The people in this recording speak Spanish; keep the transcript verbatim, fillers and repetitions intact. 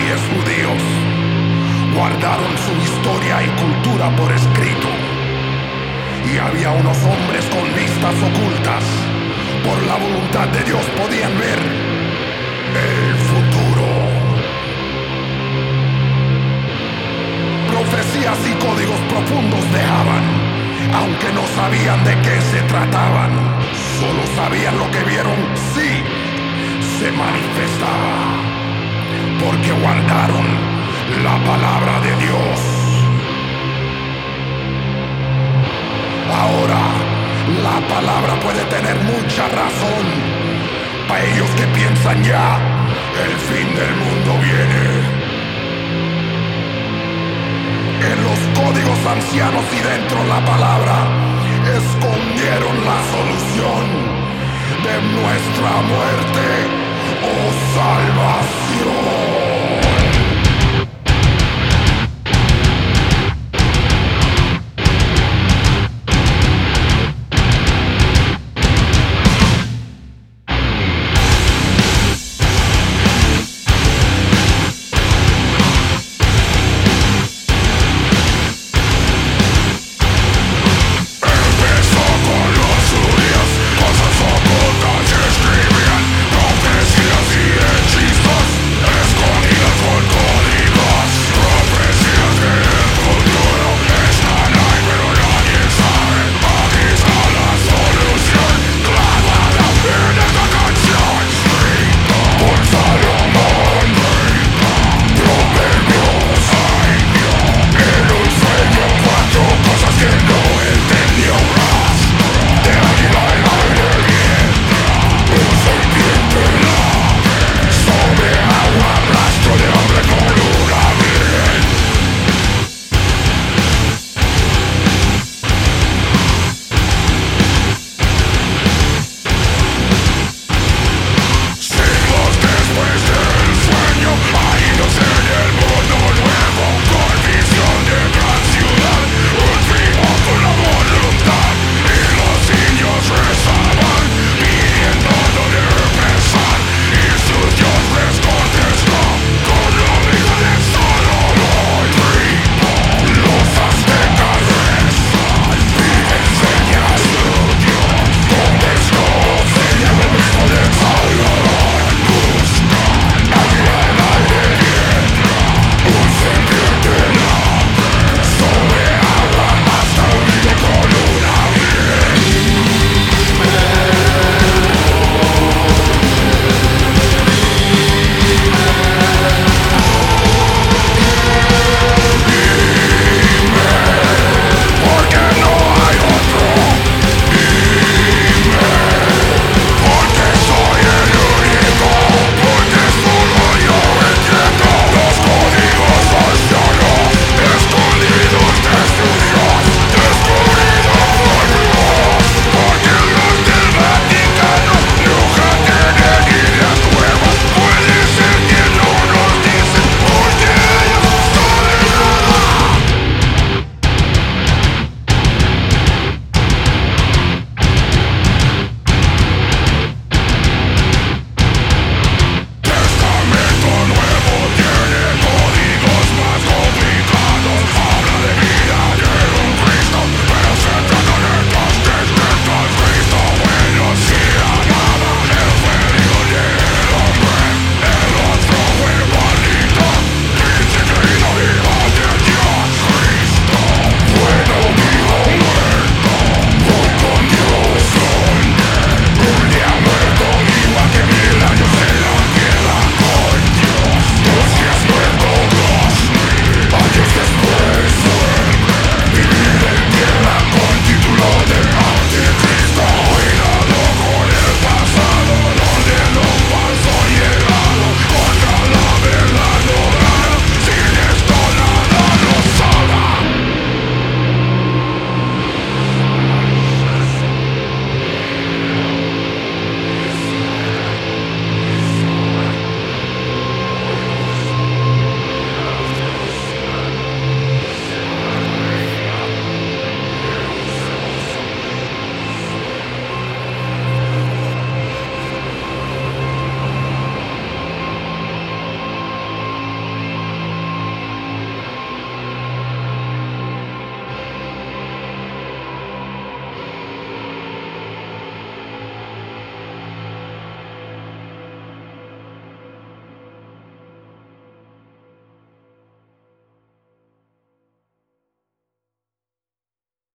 reyes judíos guardaron su historia y cultura por escrito. Y había unos hombres con vistas ocultas. Por la voluntad de Dios podían ver el futuro. Profecías y códigos profundos dejaban, aunque no sabían de qué se trataban. Solo sabían lo que vieron, sí, se manifestaba, porque guardaron la palabra de Dios. Ahora, la palabra puede tener mucha razón. Para ellos que piensan ya, el fin del mundo viene. En los códigos ancianos y dentro la palabra escondieron la solución de nuestra muerte o salvación.